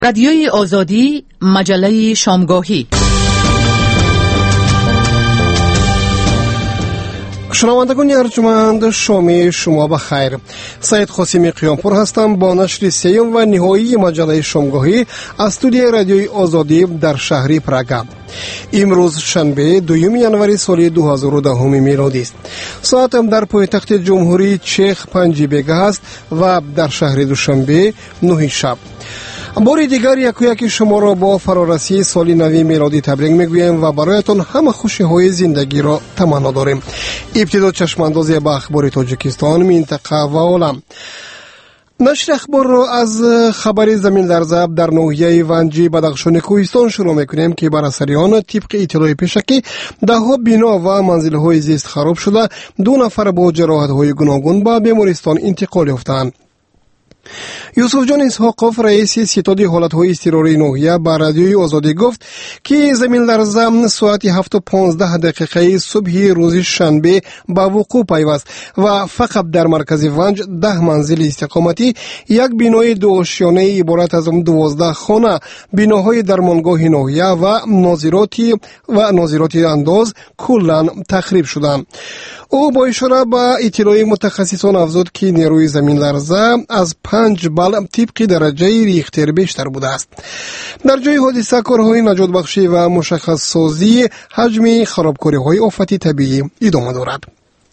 رادیوی آزادی، مجله شامگاهی. شنوندگان ارجمند، شام شما بخیر. سید قاسمی قیامپور هستم با نشر سیوم و نهایی مجله شامگاهی از استودیوی رادیوی آزادی در شهر پراگ. امروز شنبه 2 ینوری سال 2010 میلادی است. ساعت در پایتخت جمهوری چخ 5 بیگه است و در شهر دوشنبه 9 شب. باری دیگر یکی شما را با فرارسی سال نو میلادی تبریک میگوییم و برایتان همه خوشی های زندگی را تمنا داریم. ابتدا چشم اندازی به اخبار تاجیکستان، منطقه و عالم. نشر اخبار را از خبر زمین لرزه در ناحیه ونجی بدخشان کوهستان شروع میکنیم که بر اثر آن طبق اطلاع پیشکی دهها بنا و منزل‌های زیست خراب شده، 2 نفر با جراحت‌های گوناگون به بیمارستان انتقال یافتند. یوسف جان اسحاقوف رئیس ستاد حالت‌های اضطراری ناحیه به رادیوی آزادی گفت که زمین لرزه ساعت 7:15 صبح روز شنبه به وقوع پیوست و فقط در مرکز ونج 10 منزل استقامتی، یک بینای 2 آشیانه عبارت از 12 خانه، بیناهای درمانگاه ناحیه و ناظراتی انداز کلاً تخریب شدند. او با اشاره به اطلاع متخصصان افزود که نیروی زمین لرزه از 5 بال طبق درجه ریختر بیشتر بوده است. در جای حادثه کارهای نجات بخشی و مشخص سازی حجم خرابکاری‌های آفت طبیعی ادامه دارد.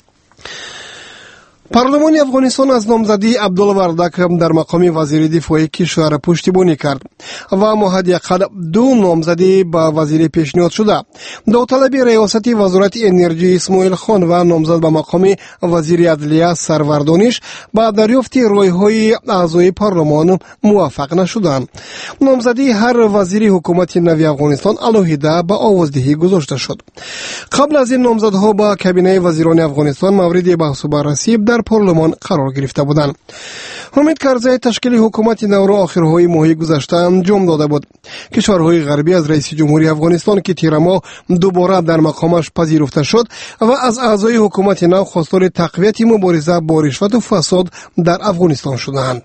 پارلمان افغانستان از نامزدی عبدالله وردک در مقام وزیر دفاع کشور پشتیبانی کرد و حداقل 2 نامزدی به وزیر پیشنهاد شده. داوطلب ریاست وزارت انرژی اسماعیل خان و نامزد به مقام وزیر عدلیه سرور دانش با دریافت رایهای اعضای پارلمان موفق نشدند. نامزدی هر وزیر حکومت نوی افغانستان علیحده به آوازدهی گذاشته شد. قبل از این نامزدها با کابینه وزیران افغانستان مورد بحث و بررسی در پارلمان قرار گرفته بودند. حمید کرزی تشکیل حکومت نو را آخرهای ماه گذشته انجام داده بود. کشورهای غربی از رئیس جمهوری افغانستان که تیر ماه دوباره در مقامش پذیرفته شد و از اعضای حکومت نو خواستار تقویت مبارزه با رشوت و فساد در افغانستان شدند.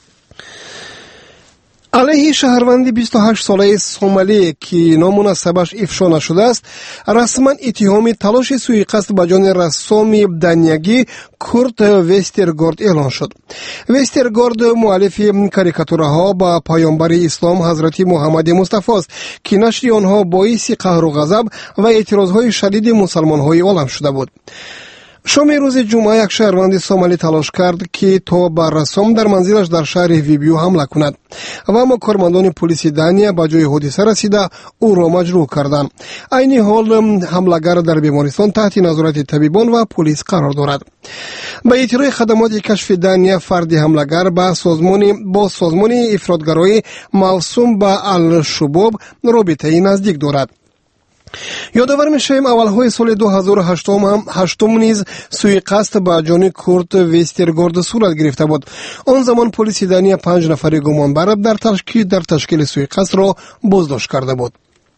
علیه شهروند 28 ساله سومالی که نامناسبش افشا نشده است، رسما اتهام تلاش سوءقصد به جان رسام دنیگی کورت وسترگارد اعلان شد. وسترگارد مؤلف کاریکاتورها با پیامبر اسلام حضرت محمد مصطفی است که نشر آنها باعث قهر و غضب و اعتراضهای شدید مسلمان‌های عالم شده بود. شام روز جمعه یک شهروند سومالی تلاش کرد که تا به رسام در منزلش در شهر ویبیو حمله کند و اما کارمندان پلیس دنیا به جای حادثه رسیده او را مجروح کردند. عین حال حمله‌گر در بیمارستان تحت نظارت طبیبان و پلیس قرار دارد. به اطلاع خدمات کشف دنیا، فرد حمله‌گر با سازمان افراطگرای موسوم به الشباب رابطه نزدیک دارد. یادآور میشیم اولهای سال 2008 نیز سوءقصد به جان کورت وسترگارد صورت گرفته بود. آن زمان پلیس دنیا 5 نفر گمانبر در تشکیل سوءقصد را بازداشت کرده بود.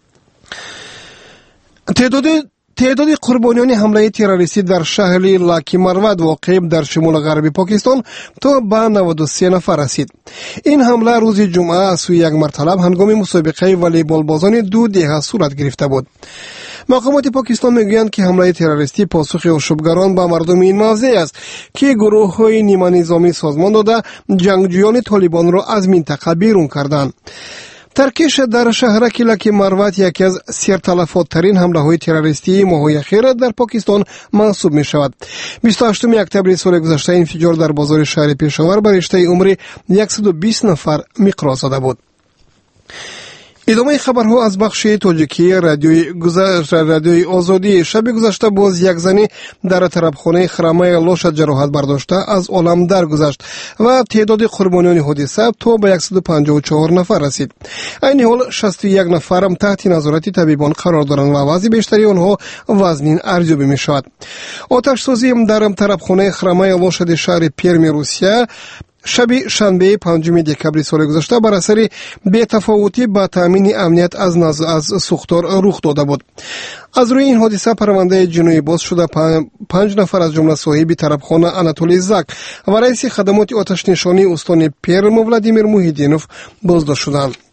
تعداد قربانیان حمله تروریستی در شهر لاکی مرود واقع در شمال غربی پاکستان تا به 93 نفر رسید. این حمله روز جمعه از سوی یک مرطلب هنگام مسابقه والیبال بازان 2 دهه صورت گرفته بود. مقامات پاکستان میگویند که حمله تروریستی پاسخ آشوبگران به مردم این موضع است که گروه‌های نیمه نظامی سازمان داده جنگجویان طالبان را از منطقه بیرون کردند. ترکیش در شهرک لاکی مروت یکی از سرتلفات ترین حمله های تروریستی ماه‌های اخیر در پاکستان محسوب می شود. 28 اکتبر سال گذشته انفجار در بازار شهر پشاور بر رشته عمر 120 نفر مقراض زده بود. ادامه خبرها از بخش تاجیکی رادیوی آزادی. شب گذشته باز یک زنی در طرفخانه خرمه لاش جراحت برداشته از عالم درگذشت و تعداد قربانیان حادثه تا به 154 نفر رسید. عین حال 61 نفر هم تحت نظارت طبیبان قرار دارند و وضع بیشتری آنها وزنین ارزیابی می شود. آتش سوزی در طرفخانه خرمه لاش شهر پرمی روسیه شب شنبه 5 دکبر سال گذشته بر اثر بی‌تفاوتی با تامین امنیت از سوختار رخ داده بود. از روی این حادثه پرونده جنایی باز شده. 5 نفر از جمله صاحب طرفخانه آناتولی زاک و رئیس خدمات آتش نشانی استان پرم ولادیمیر موحیدینوف بازداشت شدند.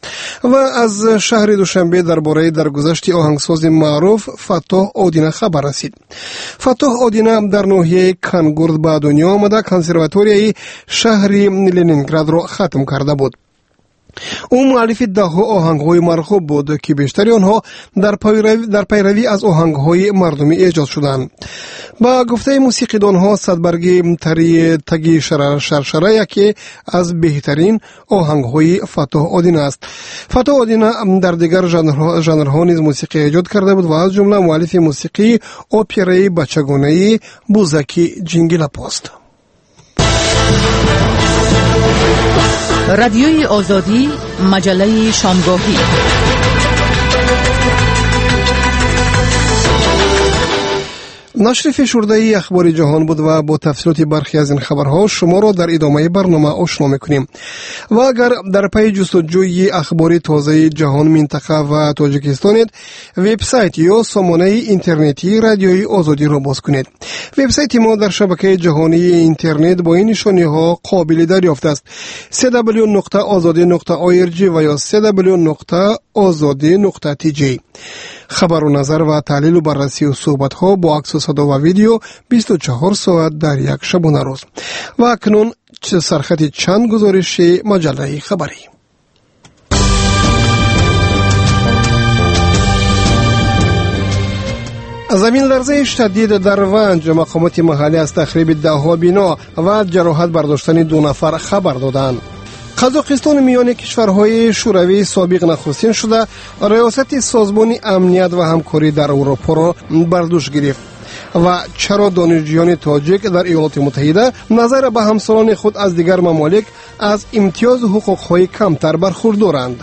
و از شهر دوشنبه درباره درگذشت آهنگساز معروف فتوح آدینه خبر رسید. فتوح آدینه در ناحیه کانگورد به دنیا آمده کنسرواتوریای شهر لنینگراد را ختم کرده بود. او مؤلف ده‌ها آهنگ‌های مرغوب بود که بیشتر آنها در پیروی از آهنگ‌های مردمی ایجاد شدند. با گفته موسیقیدان‌ها صدبرگ تری شرشره یکی از بهترین آهنگ‌های فتوح آدینه است. فتوح آدینه در دیگر ژانرها نیز موسیقی ایجاد کرده بود و از جمله مؤلف موسیقی اپرای بچگانه‌ای بوزکی جنگیلا پست. رادیوی آزادی، مجله شامگاهی. نشر فشرده اخبار جهان بود و با تفصیلات برخی از این خبرها شما را در ادامه برنامه آشنا می‌کنیم. و اگر در پی جستجوی اخبار تازه جهان، منطقه و تاجیکستانید، وبسایت یا سامانه اینترنتی رادیوی آزادی را باز کنید. وبسایت ما در شبکه جهانی اینترنت با این نشانی‌ها قابل دریافت است: www.azadi.org و یا www.azadi.tj. خبر و نظر و تحلیل و بررسی و صحبت ها با عکس و صدا و ویدیو 24 ساعت در یک شبانه روز. و اکنون سرخط چند گزارش مجله خبری. زمین لرزه شدید در ونج، مقامات محلی از تخریب ده‌ها بنا و جراحت برداشتن 2 نفر خبر دادند. قزاقستان میان کشورهای شوروی سابق نخستین شده ریاست سازمان امنیت و همکاری در اروپا را بر دوش گرفت. و چرا دانشجویان تاجیک در ایالات متحده نظر به همسالان خود از دیگر ممالک از امتیاز حقوق‌های کمتر برخوردارند؟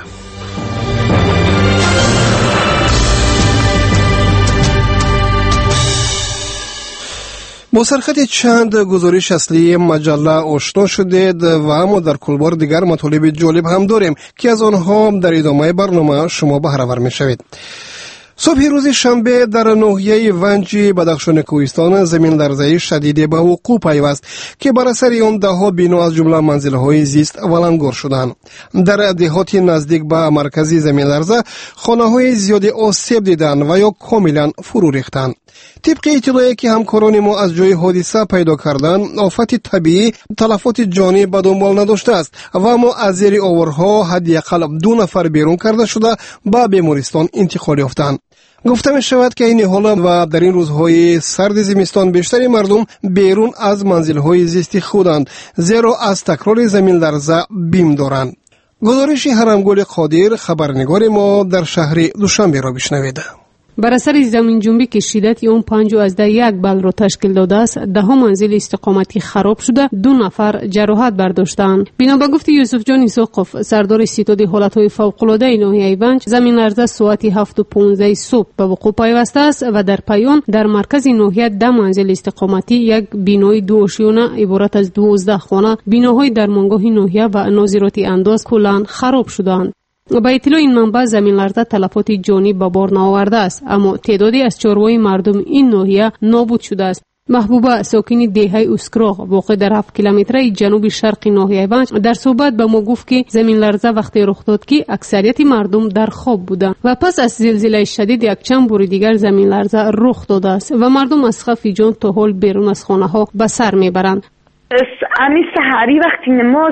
با سرخط چند گزارش اصلی مجله آشنا شدید و اما در کلبار دیگر مطالب جالب هم داریم که از آنها در ادامه برنامه شما بهره‌ور می‌شوید. صبح روز شنبه در ناحیه ونج بدخشان کوهستان زمین لرزه شدید به وقوع پیوست که بر اثر آن ده‌ها بنا از جمله منزل‌های زیست ولنگار شدند. در دهات نزدیک به مرکز زمین لرزه خانه‌های زیادی آسیب دیدند و یا کاملا فرو ریختند. طبق اطلاعی که همکاران ما از جای حادثه پیدا کردند، آفت طبیعی تلفات جانی به دنبال نداشته است و ما از زیر آورها حداقل 2 نفر بیرون کرده شده به بیمارستان انتقال یافتند. گفته می شود که این حال و در این روزهای سرد زمستان بیشتر مردم بیرون از منزل‌های زیستی خودند، زیرا از تکرار زمین لرزه بیم دارند. گزارش هرمگل قادر خبرنگار ما در شهر دوشنبه را بشنوید. بر اثر زمین جنبی که شدت اون 5.1 بال را تشکیل داده است، 10 منزل استقامتی خراب شده، 2 نفر جراحت برداشتند. بنا به گفته یوسف جان ایساقوف، سردار ستاد حالت‌های فوق‌العاده ناحیه ونج، زمین لرزه ساعت 7:15 صبح به وقوع پیوسته است و در پایان در مرکز ناحیه 10 منزل استقامتی، یک بینای 2 آشیانه عبارت از 12 خانه، بیناهای درمانگاه ناحیه و ناظرات انداز کلاً خراب شدند. با اطلاع این منبع زمین لرزه تلفات جانی به بار نآورده است، اما تعدادی از چاروای مردم این ناحیه نابود شده است. محبوبه، ساکن دهه اسکراغ واقع در 7 کیلومتری جنوب شرقی ناحیه ونج، در صحبت به ما گفت که زمین لرزه وقتی رخ داد که اکثریت مردم در خواب بودند و پس از زلزله شدید یک چند بار دیگر زمین لرزه رخ داده است و مردم از خوف جان تا حال بیرون از خانه ها به سر میبرند. امی سحری وقتی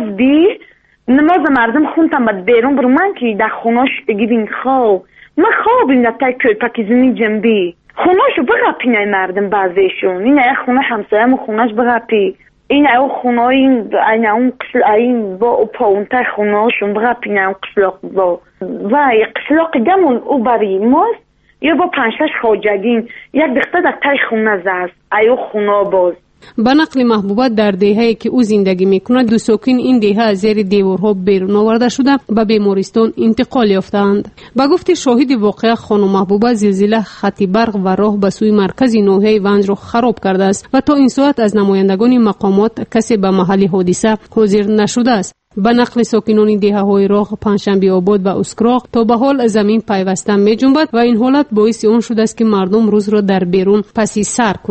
نماز مردم خوندم بعد بیرون برو من که در خوناش بگیرین خواب من خواب این نتای کلپکی زمین جنبی خوناشو بغپین ای مردم بعضیشون این ای خونه همسایه مو خوناش بغپی این ای خونه این اون قسل این با پاونتای خوناشون بغپین ای اون قسلاق با و قسلاق دمون او بری ماست یا با 5-6 خواجگین یک دقیقه در تای خونه زست ای خونه باز. به نقل محبوبت در دهه‌ای که او زندگی میکند، 2 ساکن این دهه از زیر دیوارها بیرون آورده شده به بیمارستان انتقال یافتند. به گفت شاهد واقعه خانم محبوبه، زلزله خط برق و راه به سوی مرکز ناحیه ونج را خراب کرده است و تا این ساعت از نمایندگان مقامات کسی به محل حادثه حاضر نشده است. به نقل ساکنان دهه‌های راه پنجشنبه آباد و اسکراغ تا به حال زمین پیوسته می‌جنبد و این حالت باعث آن شده است که مردم روز را در بیرون پسی سر کنند.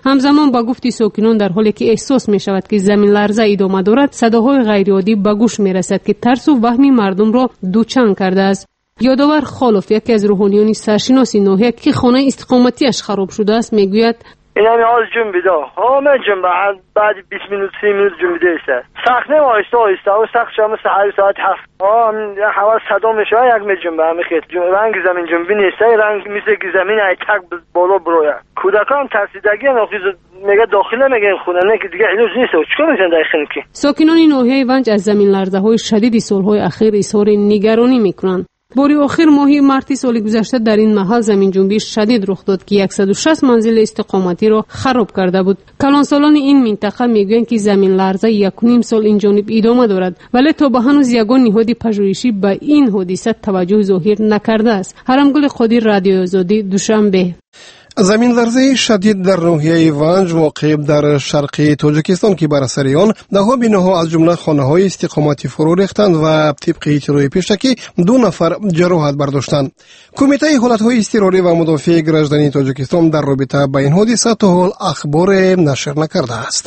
همزمان با گفت ساکنان در حالی که احساس می شود که زمین لرزه ادامه دارد، صداهای غیرعادی به گوش می رسد که ترس و وهم مردم را دوچنگ کرده است. یادآور خالوف، یکی از روحانیان سرشناس ناحیه که خانه استقامتیش خراب شده است، میگوید این همین حال جنبیده همه جنبه بعد 20 minut 30 minut جنبیده است. سخت نیم آیسته آیسته و سخت شما ساعت 7 هوا صدا میشه یک می جنبه همه خیلی رنگ زمین جنبی نیست، رنگ مثل که زمین ای تک بالا برویه. کودکان ترسیدگی ناخیز میگه داخله میگه خونه نه که دیگه علاج نیست. چیکار میکنن داخل کی؟ ساکنان ناحیه ونج از زمین لرزه های شدید سالهای اخیر اظهار نگرانی میکنند. باری آخر ماهی مارس سال گذشته در این محل زمین جنبی شدید رخ داد که 160 منزل استقامتی را خراب کرده بود. کلانسالان این منطقه میگویند که زمین لرزه 1.5 سال این جانب ادامه دارد، ولی تا به هنوز یگان نهاد پژوهشی به این حادثه توجه ظاهر نکرده است. هرمگل قادر، رادیو آزادی، دوشنبه. زمین لرزه شدید در ناحیه ونج واقع در شرقی تاجیکستان که بر اثر آن دهها بیناها از جمله خانه‌های استقامتی فرو ریختند و طبق اطلاع پیشکی 2 نفر جراحت برداشتند. کمیته حالت‌های اضطراری و مدافع گراجدانی تاجیکستان در رابطه با این حادثه تا حال اخبار نشر نکرده است.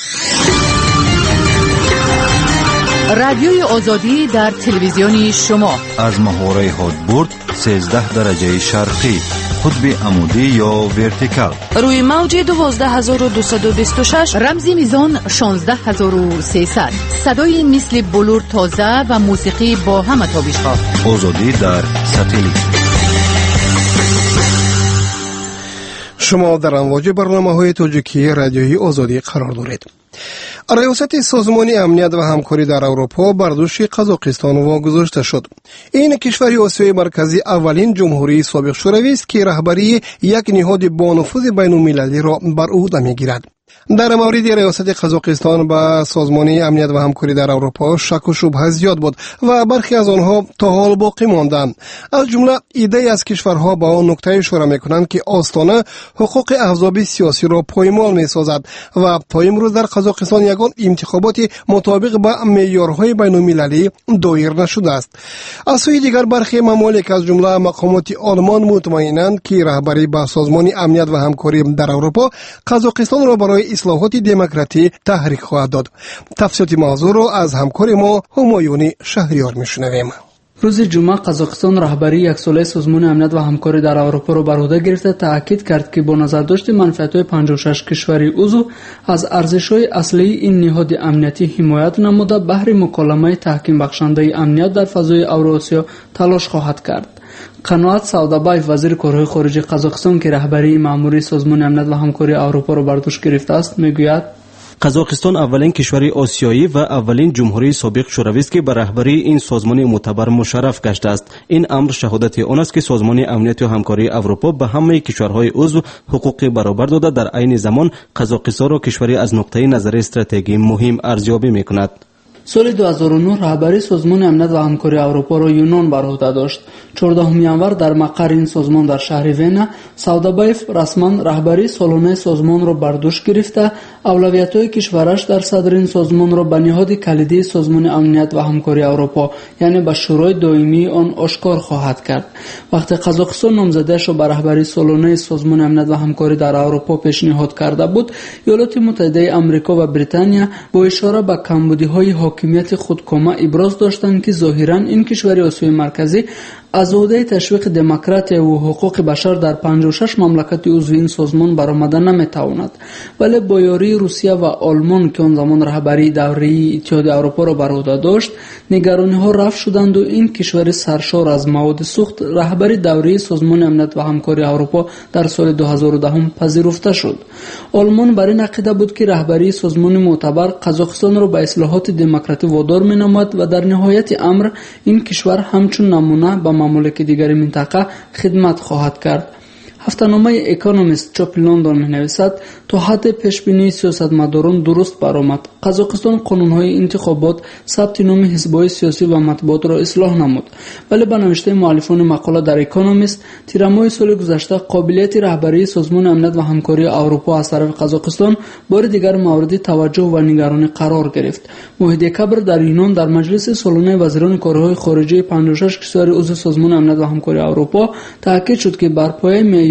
رادیوی آزادی در تلویزیون شما از ماهواره هادبورد 13 درجه شرقی، قطب عمودی یا ورتیکال، روی موج 12226، رمزی میزان 16300، صدای مثل بلور تازه و موسیقی با همه تابش‌ها. آزادی در ساتلیت. شما در امواج برنامه‌های تاجیکی رادیوی آزادی قرار دارید. ریاست سازمان امنیت و همکاری در اروپا بر دوش قزاقستان واگذاشته شد. این کشور آسیای مرکزی اولین جمهوری سابق شوروی است که رهبری یک نهاد با نفوذ بین‌المللی را بر عهده می‌گیرد. در مورد ریاست قزاقستان به سازمان امنیت و همکاری در اروپا شک و شبهه زیاد بود و برخی از آنها تا حال باقی ماندند. از جمله ایده از کشورها با آن نکته اشاره می‌کنند که آستانه حقوق احزاب سیاسی را پایمال می‌سازد و تا امروز در قزاقستان یگان انتخابات مطابق با معیارهای بین‌المللی دایر نشده است. از سوی دیگر برخی ممالک از جمله مقامات آلمان مطمئنند که رهبری به سازمان امنیت و همکاری در اروپا قزاقستان را برای اصلاحات دموکراتی تحریک خواهد داد. تفصیلات موضوع را از همکار ما همایون شهریار میشنویم. روز جمعه قزاقستان رهبری یک ساله سازمان امنیت و همکاری در اروپا را بر عهده گرفته تاکید کرد که با نظر داشت منفعت‌های 56 کشوری عضو از ارزش‌های اصلی این نهاد امنیتی حمایت نموده بهر مکالمه تحکیم بخشنده امنیت در فضای اوراسیا تلاش خواهد کرد. قناعت سعوداباев، وزیر کارهای خارجه قزاقستان که رهبری مأموری سازمان امنیت و همکاری اروپا را بر دوش گرفته است، میگوید قزاقستان اولین کشور آسیایی و اولین جمهوری سابق شوروی است که به رهبری این سازمان معتبر مشرف گشته است. این امر شهادت آن است که سازمان امنیت و همکاری اروپا به همه کشورهای عضو حقوق برابر داده، در عین زمان قزاقستان را کشوری از نقطه نظر استراتژی مهم ارزیابی می‌کند. سال 2009 رهبری سازمان امنیت و همکاری اروپا را یونان بر عهده داشت. 14 ینور در مقر این سازمان در شهر وینا، سعوداباев رسما رهبری سالانه سازمان را بر دوش گرفته، اولویت‌های کشورش در صدر این سازمان را به نهاد کلیدی سازمان امنیت و همکاری اروپا، یعنی به شورای دائمی آن آشکار خواهد کرد. وقتی قزاقستان نامزدش را به رهبری سالانه سازمان امنیت و همکاری در اروپا پیشنهاد کرده بود، ایالات متحده آمریکا و بریتانیا با اشاره به کمبودی‌های حاکمیت خودکامه ابراز داشتند که ظاهراً این کشور آسیای مرکزی از عهده تشویق دموکراسی و حقوق بشر در 56 مملکت عضو این سازمان برآمده نمیتواند، ولی با یاری روسیه و آلمان که آن زمان رهبری دوره اتحاد اروپا را بر عهده داشت، نگرانی‌ها رفع شدند و این کشور سرشار از مواد سوخت رهبری دوره سازمان امنیت و همکاری اروپا در سال 2010 پذیرفته شد. آلمان بر این عقیده بود که رهبری سازمان معتبر قزاقستان را به اصلاحات دموکراتی وادار می‌نماید و در نهایت امر این کشور همچون نمونه به ممالک دیگر منطقه خدمت خواهد کرد. هفته‌نامه اکونومیست چاپ لندن می‌نویسد تا حد پیشبینی سیاستمداران درست برآمد. قزاقستان قانون‌های انتخابات، ثبت نام حزب‌های سیاسی و مطبوعات را اصلاح نمود، ولی به نوشته مؤلفان مقاله در اکونومیست تیر ماه سال گذشته قابلیت رهبری سازمان امنیت و همکاری اروپا از طرف قزاقستان بار دیگر مورد توجه و نگرانی قرار گرفت. موحد کبر در یونان در مجلس سالانه وزیران کارهای خارجه 56 کشور عضو سازمان امنیت و همکاری اروپا تاکید شد که بر پایه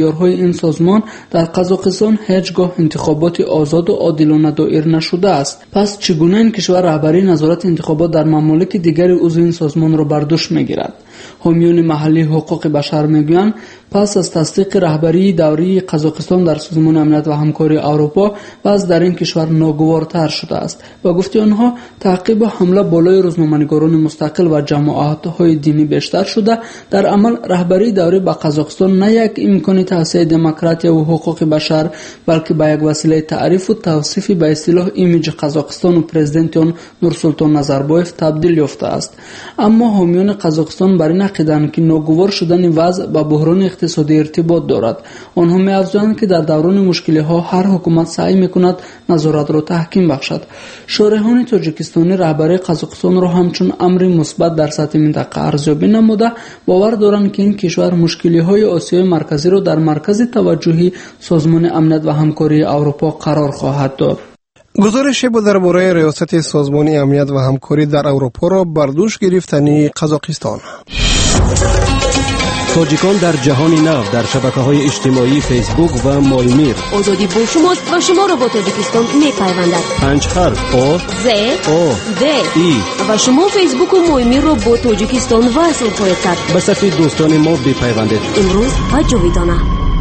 بنیانگذارهای این سازمان در قزاقستان هیچگاه انتخابات آزاد و عادلانه دایر نشده است. پس چگونه این کشور رهبری نظارت انتخابات در ممالک دیگر عضو این سازمان را بر دوش میگیرد؟ حامیان محلی حقوق بشر میگویند پس از تصدیق رهبری دوری قزاقستان در سازمان امنیت و همکاری اروپا وضع در این کشور ناگوارتر شده است. با گفته آنها تعقیب حمله بالای روزنامه‌نگاران مستقل و جماعت‌های دینی بیشتر شده. در عمل رهبری دوری به قزاقستان نه یک امکان توسعه دموکراسی و حقوق بشر بلکه به یک وسیله تعریف و توصیف به اصطلاح ایمیج قزاقستان و پرزیدنت آن نورسولطان نظربایف تبدیل یافته است. اما حامیان قزاقستان بر این عقیده‌اند که ناگوار شدن وضع با بحران اقتصادی ارتباط دارد. آنها می‌افزایند که در دوران مشکل‌ها هر حکومت سعی می‌کند نظارت را تحکیم بخشد. شارحان تاجیکستانی رهبری قزاقستان را همچون امری مثبت در سطح منطقه ارزیابی نموده باور دارند که این کشور مشکل‌های آسیای مرکزی را در مرکز توجهی سازمان امنیت و همکاری اروپا قرار خواهد داد. گزارش بود درباره ریاست سازمان امنیت و همکاری در اروپا را بر دوش گرفتن قزاقستان. تاجیکان در جهان نو در شبکه‌های اجتماعی فیسبوک و مایمیر. آزادی با شماست و شما را با تاجیکستان می‌پیوندد. 5 حرف آ ز او د ای و شما فیسبوک و مایمیر را با تاجیکستان وصل خواهید کرد. به صفحه دوستان ما بپیوندید. امروز و جاویدانه.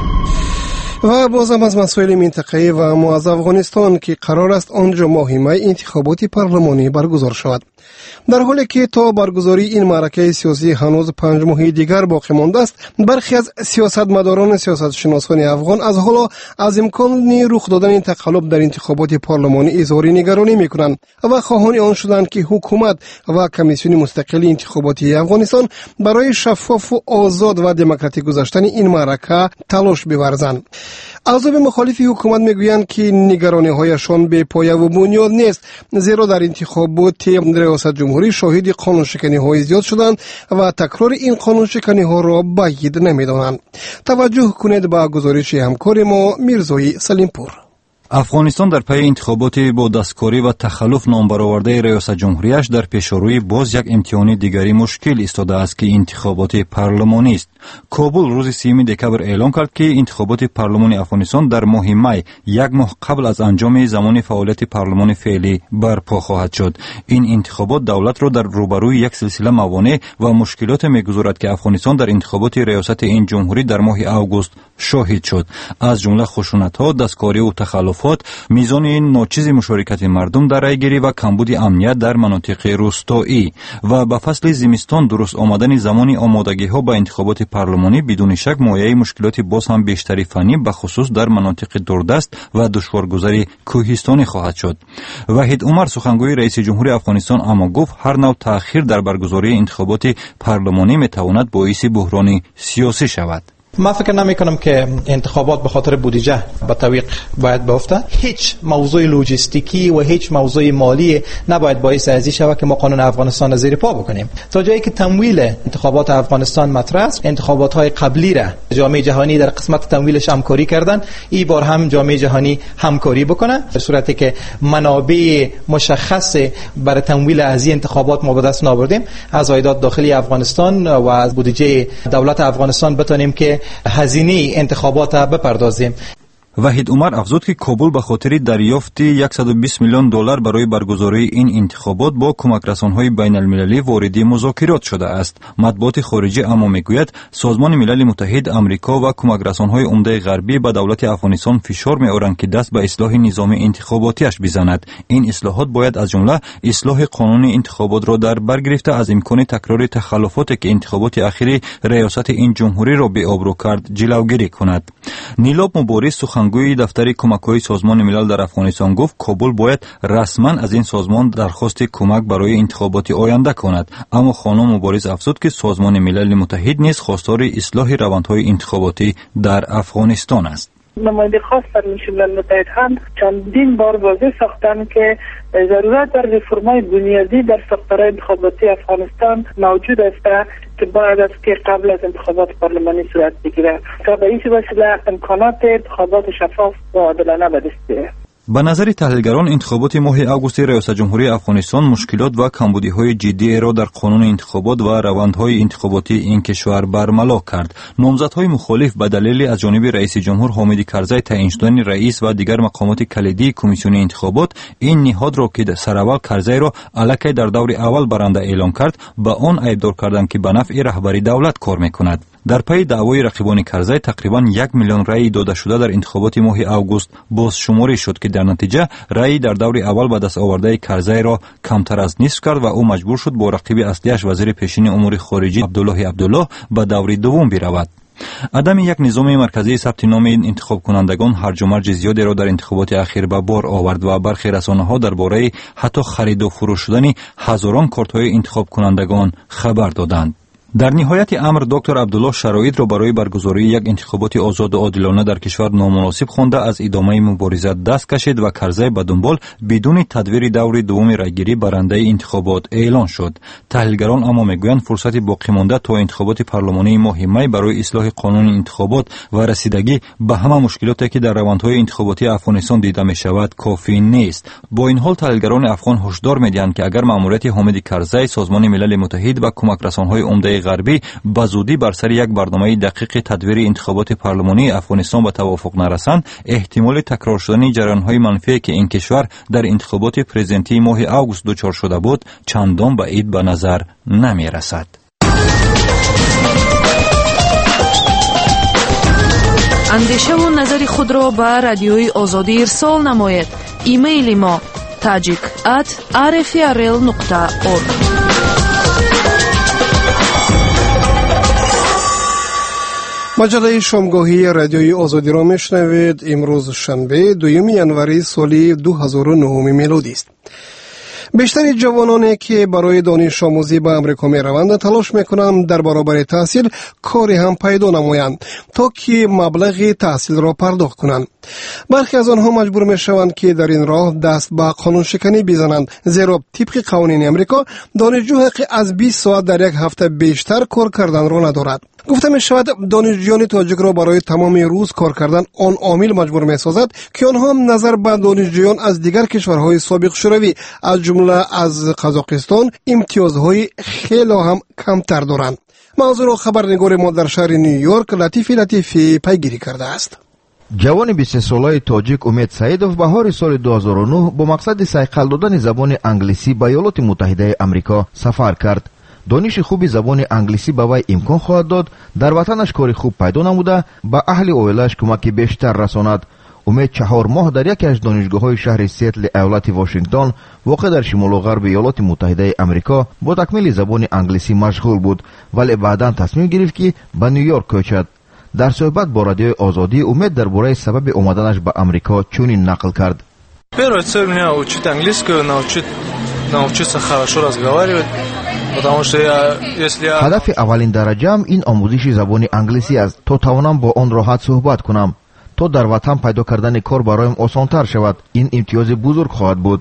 و بازم از مسائل منطقه‌ای و اما از افغانستان که قرار است آنجا ماهیمه انتخابات پارلمانی برگزار شود. در حالی که تا برگزاری این معرکه سیاسی هنوز 5 ماه دیگر باقی مانده است، برخی از سیاستمداران سیاستشناسان افغان از حالا از امکان رخ دادن این تقلب در انتخابات پارلمانی اظهار نگرانی می‌کنند و خواهان آن شدند که حکومت و کمیسیون مستقل انتخاباتی افغانستان برای شفاف و آزاد و دموکراتیک گذشتن این معرکه تلاش بورزند. اعضای مخالف حکومت میگویند که نگرانی‌هایشان بی پایه و بنیاد نیست، زیرا در انتخابات ریاست جمهوری شاهد قانون شکنی‌های زیاد شدند و تکرار این قانون شکنی‌ها را بعید نمی‌دانند. توجه کنید به گزارش همکار ما میرزای سلیمپور. افغانستان در پی انتخابات با دستکاری و تخلف نام برآورده ریاست جمهوریش در پیشروی باز یک امتحان دیگری مشکل ایستاده است که انتخابات پارلمانی است. کابل روز 3 دکبر اعلام کرد که انتخابات پارلمانی افغانستان در ماه می، یک ماه قبل از انجام زمان فعالیت پارلمان فعلی برپا خواهد شد. این انتخابات دولت را در روبروی یک سلسله موانع و مشکلات می‌گذارد که افغانستان در انتخابات ریاست این جمهوری در ماه اوگوست شاهد شد، از جمله خشونت‌ها، دستکاری و تخلف، میزان ناچیز مشارکت مردم در رایگیری و کمبود امنیت در مناطق روستایی و به فصل زمستان درست آمدن زمان آمادگی‌ها به انتخابات پارلمانی بدون شک مایه مشکلات باز هم بیشتری فنی به خصوص در مناطق دوردست و دشوارگذاری کوهستانی خواهد شد. وحید عمر سخنگوی رئیس جمهور افغانستان اما گفت هر نوع تأخیر در برگزاری انتخابات پارلمانی میتواند باعث بحران سیاسی شود. ما فکر نمی کنم که انتخابات به خاطر بودجه به تعویق باید بیفته. هیچ موضوع لوجستیکی و هیچ موضوع مالی نباید باعث ازی شود که ما قانون افغانستان را زیر پا بکنیم. تا جایی که تمویل انتخابات افغانستان مطرح است، انتخابات های قبلی را جامعه جهانی در قسمت تمویلش همکاری کردن، این بار هم جامعه جهانی همکاری بکنه در صورتی که منابع مشخص برای تمویل از این انتخابات ما به دست آوردیم از عایدات داخلی افغانستان و از بودجه دولت افغانستان بتونیم که هزینه انتخابات بپردازیم. وحید عمر افزود که کابل به خاطر دریافت $120 میلیون برای برگزاری این انتخابات با کمک‌رسان‌های بین‌المللی وارد مذاکرات شده است. مطبوعات خارجی اما میگوید سازمان ملل متحد، آمریکا و کمک‌رسان‌های عمده غربی به دولت افغانستان فشار می‌آورند که دست به اصلاح نظام انتخاباتیش بزند. این اصلاحات باید از جمله اصلاح قانون انتخابات را در بر گرفته از امکان تکرار تخلفاتی که انتخابات اخیر ریاست این جمهوری را به آب رو کرد جلوگیری کند. نیلاب مبارز سخنگوی دفتر کمک‌های سازمان ملل در افغانستان گفت کابل باید رسما از این سازمان درخواست کمک برای انتخابات آینده کند، اما خانم مبارز افزود که سازمان ملل متحد نیز خواستار اصلاح روندهای انتخاباتی در افغانستان است. نماینده خاص سرنشین ملل متحد هم چندین بار واضح ساختند که ضرورت در رفرم‌های بنیادی در ساختارهای انتخاباتی افغانستان موجود است که باید است که قبل از انتخابات پارلمانی صورت بگیرد تا به این وسیله امکانات انتخابات شفاف و عادلانه به دست بیاید. ба назари таҳлилгарон интихоботи моҳи августи риёсатҷумҳурии афғонистон мушкилот ва камбудиҳои ҷиддиеро дар қонуни интихобот ва равандҳои интихоботии ин кишвар бармало кард. номзадҳои мухолиф ба далели аз ҷониби раиси ҷумҳур ҳомиди карзай таъин шудани раис ва дигар мақомоти калидии комиссиони интихобот, ин ниҳодро ки сараввал карзайро аллакай дар даври аввал баранда эълон кард, ба он айбдор карданд ки ба нафъи раҳбари давлат кор мекунад. дар пайи даъвои рақибони карзай тақрибан 1 миллион раъи додашуда дар интихоботи моҳи август бозшуморӣ шуд ки дар натиҷа раъи дар даври аввал ба дастовардаи карзайро камтар аз нисф кард ва ӯ маҷбур шуд бо рақиби аслиаш вазири пешини умури хориҷӣ абдуллоҳи абдуллоҳ ба даври дуввум биравад. عدم یک نظام مرکزی ثبت نام انتخاب کنندگان هرج و مرج زیادی را در انتخابات اخیر به بار آورد و برخی رسانه‌ها درباره حتی خرید و فروش شدن هزاران کارت‌های انتخاب کنندگان خبر دادند. در نهایت امر دکتر عبدالله شرایط را برای برگزاری یک انتخابات آزاد و عادلانه در کشور نامناسب خوانده از ادامه مبارزه دست کشید و کرزی به دنبال بدون تدویر دور دوم رایگیری برنده انتخابات اعلان شد. تحلیلگران اما میگویند فرصت باقی مانده تا انتخابات پارلمانی ماه می برای اصلاح قانون انتخابات و رسیدگی به همه مشکلاتی که در روندهای انتخاباتی افغانستان دیده می شود کافی نیست. با این حال تحلیلگران افغان هشدار میدهند که اگر مأموریت حامد کرزی سازمان ملل متحد و کمک رسانهای عمده غربی به زودی بر سر یک برنامه دقیق تدویر انتخابات پارلمانی افغانستان به توافق نرسند، احتمال تکرار شدن جریان‌های منفی که این کشور در انتخابات پرزیدنتی ماه آگوست دچار شده بود چندان بعید به نظر نمی رسد. اندیشه و نظر خود را به رادیوی آزادی ارسال نمایید. ایمیل ما tajik@rfrl.org. مجله شامگاهی رادیوی آزادی را میشنوید. امروز شنبه 2 ینوری سال 2009 میلادی است. بیشتر جوانانی که برای دانش آموزی به امریکا می روند تلاش میکنند در برابر تحصیل کاری هم پیدا نمایند تا که مبلغ تحصیل را پرداخت کنند. برخی از آنها مجبور می شوند که در این راه دست به قانون شکنی بزنند، زیرا طبق قوانین امریکا دانشجو حق از 20 ساعت در یک هفته بیشتر کار کردن را ندارد. گفته می شود دانشجویان تاجیک را برای تمام روز کار کردن آن عامل مجبور می سازد که آنها هم نظر به دانشجویان از دیگر کشورهای سابق شوروی از جمله از قزاقستان امتیازهای خیلی هم کمتر دارند. موضوع را خبرنگار ما در شهر نیویورک لطیفی پیگیری کرده است. جوان 23 ساله تاجیک امید سعیدов بهار سال 2009 با مقصد صیقل دادن زبان انگلیسی به ایالات متحده آمریکا سفر کرد. دانش خوبی زبان انگلیسی به وی امکان خواهد داد در وطنش کاری خوب پیدا نموده به اهل اویلش کمک بیشتر رساند. امید 4 ماه در یکی از دانشگاه‌های شهر سیاتل ایالت واشنگتن واقع در شمال و غرب ایالات متحده آمریکا با تکمیل زبان انگلیسی مشغول بود، ولی بعداً تصمیم گرفت که به نیویورک کوچد. در صحبت با رادیوی آزادی امید درباره سبب آمدنش به آمریکا چنین نقل کرد. Первая цель меня учить английскую, научиться хорошо разговаривать, потому что هدف اولین درجه‌ام این آموزش زبان انگلیسی است تا توانم با آن راحت صحبت کنم. تا در وطن پیدا کردن کار برایم آسان‌تر شود. این امتیاز بزرگ خواهد بود.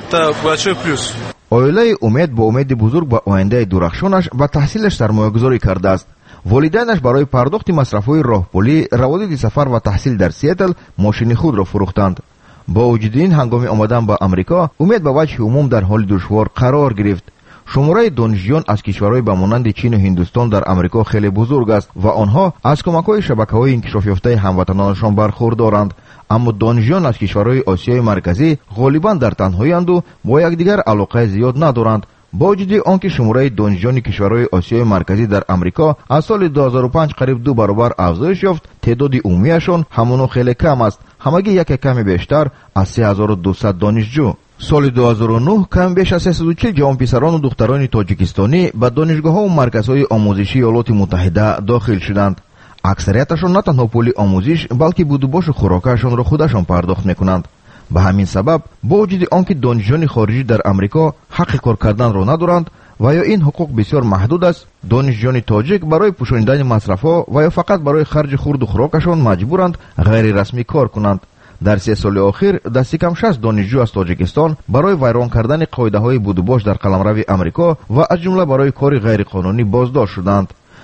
اویله امید با امید بزرگ به آینده درخشانش و تحصیلش سرمایه‌گذاری کرده است. والدینش برای پرداخت مصرف‌های راهپلی، روادید سفر و تحصیل در سیاتل ماشین خود را فروختند. با وجود این هنگام آمدن به آمریکا امید به وجه عموم در حال دشوار قرار گرفت. شماره دانشجویان از کشورهای به مانند چین و هندوستان در آمریکا خیلی بزرگ است و آنها از کمک‌های شبکه‌های انکشاف یافته هموطنانشان برخوردارند، اما دانشجویان از کشورهای آسیای مرکزی غالباً در تنهایی‌اند و با یکدیگر علاقه زیاد ندارند. با وجود آنکه شماره دانشجویان کشورهای آسیای مرکزی در آمریکا از سال 2005 قریب 2 برابر افزایش یافت، تعداد عمومیشان همانو خیلی کم است، همگی یک کمی بیشتر از 3200 دانشجو. سال 2009 کم بیش از 340 جوان پسران و دختران تاجیکستانی به دانشگاه‌ها و مرکزهای آموزشی ایالات متحده داخل شدند. اکثریتشان نه تنها پول آموزش بلکه بود و باش و خوراکشان را خودشان پرداخت میکنند. به همین سبب با وجود آنکه دانشجویان خارجی در آمریکا حق کار کردن را ندارند و یا این حقوق بسیار محدود است، دانشجویان تاجیک برای پوشاندن مصرف‌ها و یا فقط برای خرج خورد و خوراکشان مجبورند غیر رسمی کار کنند. در 3 سال اخیر دست کم 60 دانشجو از تاجیکستان برای ویران کردن قاعده‌های بود و باش در قلمرو آمریکا و از جمله برای کار غیر قانونی بازداشت شدند.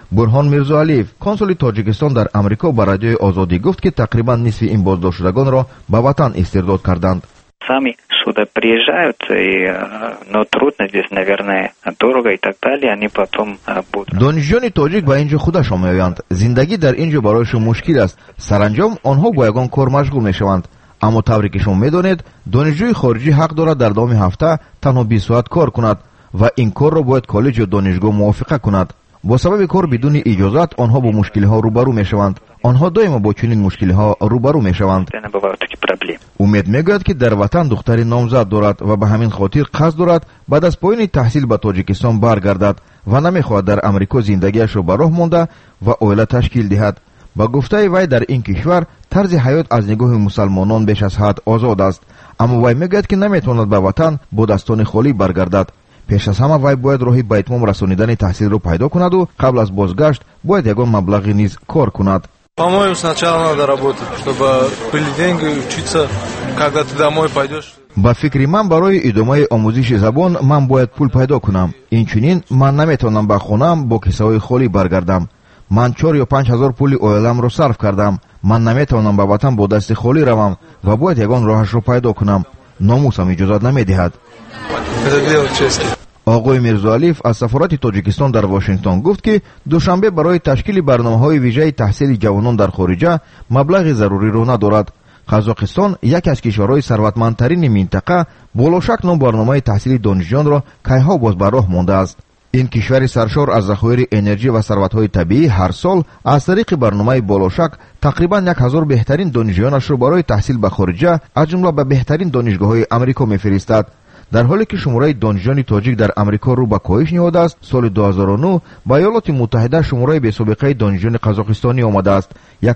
бурҳон мирзоалиев консули тоҷикистон дар амрико ба радиои озодӣ гуфт ки тақрибан нисфи ин боздоштшудагонро ба ватан истирдод карданд. Сами сюда приезжают, но трудно здесь, наверное, дорого и так далее, они потом будут. донишҷӯёни тоҷик ба ин ҷо худашон меоянд. зиндагӣ дар ин ҷо барояшон мушкил аст. саранҷом онҳо ба ягон кор машғул мешаванд. аммо тавре ки шумо медонед, донишҷӯи хориҷӣ ҳақ дорад дар давоми ҳафта танҳо 20 соат кор кунад ва ин корро бояд коллеҷ ё донишгоҳ мувофиқа кунад. бо сабаби кор бидуни иҷозат онҳо бо мушкилиҳо рӯбарӯ мешаванд. онҳо доимо бо чунин мушкилиҳо рӯбарӯ мешаванд. умед мегӯяд ки дар ватан духтари номзад дорад ва ба ҳамин хотир қасд дорад баъд аз поёни таҳсил ба тоҷикистон баргардад ва намехоҳад дар амрико зиндагиашро ба роҳ монда ва оила ташкил диҳад. ба гуфтаи вай дар ин кишвар тарзи ҳаёт аз нигоҳи мусалмонон беш аз ҳад озод аст, аммо вай мегӯяд ки наметавонад ба ватан бо dastoни холӣ баргардад. пеш аз ҳама вай бояд роҳи ба итмом расонидани таҳсилро пайдо кунаду қабл аз бозгашт бояд ягон маблағи низ кор кунад. По-моему, сначала надо работать, чтобы были деньги, учиться, когда ты домой пойдешь. ба фикри ман барои идомаи омӯзиши забон ман бояд пул пайдо кунам. инчунин ман наметавонам ба хонаам бо кисаҳои холӣ баргардам. ман 4 ё 5 ҳазор пули оиламро сарф кардам. ман наметавонам ба ватан бо дасти холӣ равам ва бояд ягон роҳашро пайдо кунам. номусам иҷозат намедиҳад. оғои мирзоалиев аз сафорати тоҷикистон дар Вашингтон гуфт ки душанбе барои ташкили барномаҳои вижаи таҳсили ҷавонон дар хориҷа маблағи заруриро надорад. қазоқистон яке аз кишварҳои сарватмандтарини минтақа болошак ном барномаи таҳсили донишҷӯёнро кайҳо боз ба роҳ мондааст. ин кишвари саршор аз захоири энерҷӣ ва сарватҳои табиӣ ҳар сол аз тариқи барномаи болошак тақрибан 1000 беҳтарин донишҷӯёнашро барои таҳсил ба хориҷа аз ҷумла ба беҳтарин донишгоҳҳои амрико мефиристад. дар ҳоле ки шумораи донишҷӯёни тоҷик дар амрико рӯ ба коҳиш ниҳодааст, соли 2009 ба иёлоти муттаҳида шумораи бесобиқаи донишҷӯёни қазоқистонӣ омадааст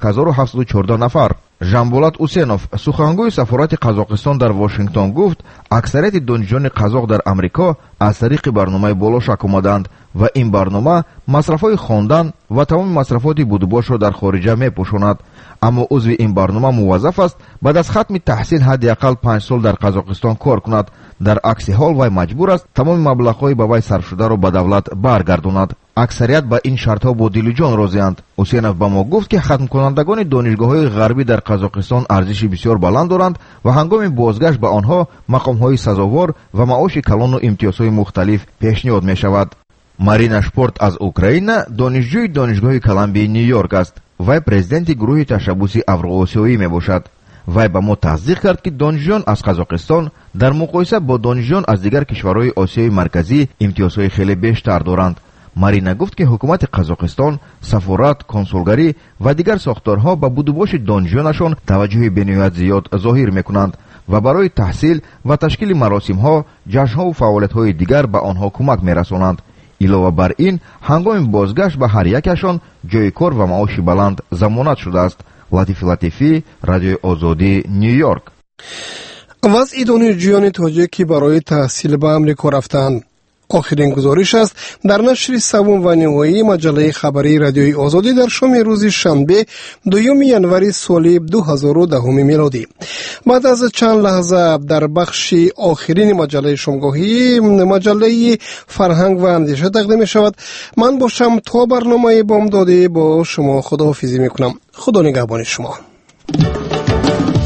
1714 нафар. Жанболат Усенов, сухангӯи сафорати Қазоқистон дар Вашингтон гуфт, аксарияти донишҷӯёни қазоқ дар Амрико аз тариқи барномаи болошак омаданд ва ин барнома масрафҳои хондан ва тамоми масрафоти будубошро дар хориҷа мепӯшонад. аммо узви ин барнома муваззаф аст баъд аз хатми таҳсил ҳадди ақал 5 сол дар Қазоқистон кор кунад. дар акси ҳол вай маҷбур аст тамоми маблағҳои ба вай сарфшударо ба давлат баргардонад. аксарият ба ин шартҳо бо дилу ҷон розианд. Усенов ба мо гуфт ки хатмкунандагони донишгоҳҳои ғарбӣ дар Қазоқистон арзиши бисёр баланд доранд ва ҳангоми бозгашт ба онҳо мақомҳои сазовор ва маоши калону имтиёзҳои мухталиф пешниҳод мешавад. Марина Шпорт аз Украина донишҷӯи донишгоҳи Колумбияи Нью-Йорк аст. вай президенти гурӯҳи ташаббуси Авроосиёӣ мебошад. вай ба мо тасдиқ кард ки донишҷӯён аз Қазоқистон дар муқоиса бо донишҷӯён аз дигар кишварҳои Осиёи марказӣ имтиёзҳои хеле бештар доранд. Марина гуфт ки ҳукумати Қазоқистон, сафорат, консулгарӣ ва дигар сохторҳо ба будубоши донишҷӯёнашон таваҷҷӯҳи бениҳоят зиёд зоҳир мекунанд ва барои таҳсил ва ташкили маросимҳо, ҷашнҳо ва фаъолиятҳои дигар ба онҳо кӯмак мерасонанд. илова бар ин, ҳангоми бозгашт ба ҳар якашон ҷойи кор ва маоши баланд замонат шудааст. Латифи Латифӣ, Радиои Озодӣ, Нью-Йорк. вазъи донишҷӯёни тоҷик ки барои таҳсил ба амрико рафтанд. охирин гузориш аст дар нашри савум ва ниҳоии маҷаллаи хабарии Радиои Озодӣ дар шоми рӯзи шанбе 2 январи соли 2010 милодӣ. баъд аз чанд лаҳза дар бахши охирини маҷаллаи шумгоҳӣ, маҷаллаи фарҳанг ва андеша тақдим мешавад. ман бошам то барномаи бомдодӣ бо шумо худоҳофизӣ мекунам. худо нигаҳбони шумо.